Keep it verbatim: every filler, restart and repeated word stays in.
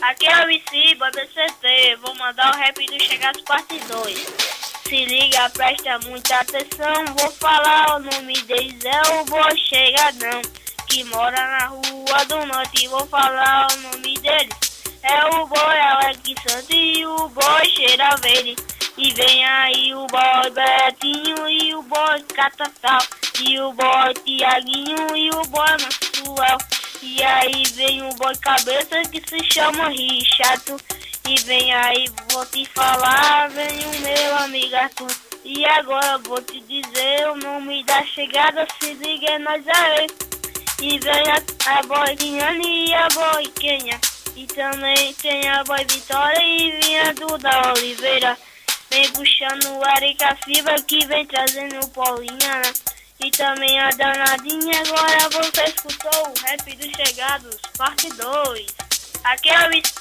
Aqui é o Vici, banda C T, vou mandar o rap do Chegados parte dois. Se liga, presta muita atenção, vou falar o nome deles, é o Boi Chegadão, que mora na rua do norte, vou falar o nome deles. É o Boi Alex Santos e o Boi Cheira Verde. E vem aí o Boi Betinho e o Boi Catatal, e o Boi Tiaguinho e o Boi Maxwell. E aí vem o Boi Cabeça que se chama Richard. E vem aí, vou te falar, vem o meu amigo Arthur. E agora vou te dizer o nome da chegada, se liga é nós aí. E vem a, a Boi Guiane e a Boi Quenha. E também tem a Boi Vitória e vem a Duda Oliveira. Vem puxando o Arica Fibra que vem trazendo o Paulinha. E também a Danadinha, agora você escutou o rap dos Chegados, parte dois. Aqui é o